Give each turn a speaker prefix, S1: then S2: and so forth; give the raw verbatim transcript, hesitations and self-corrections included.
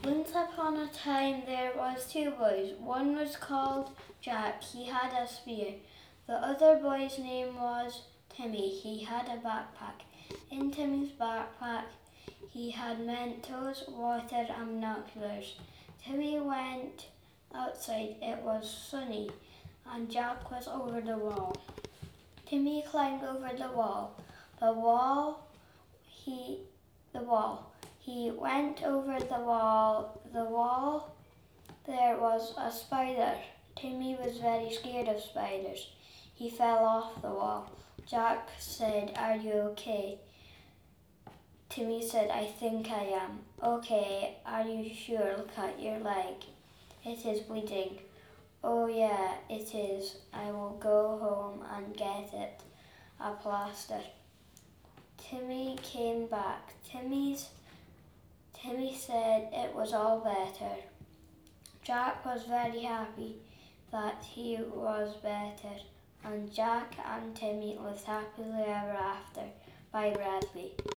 S1: Once upon a time there was two boys. One was called Jack. He had a spear. The other boy's name was Timmy. He had a backpack. In Timmy's backpack he had Mentos, water and binoculars. Timmy went outside. It was sunny and Jack was over the wall. Timmy climbed over the wall. The wall, he, the wall. He went over the wall. The wall, there was a spider. Timmy was very scared of spiders. He fell off the wall. Jack said, "Are you okay?" Timmy said, "I think I am." "Okay, are you sure? Look at your leg. It is bleeding." "Oh yeah, it is. I will go home and get it a plaster." Timmy came back. Timmy's Timmy said it was all better. Jack was very happy that he was better, and Jack and Timmy lived happily ever after. By Bradley.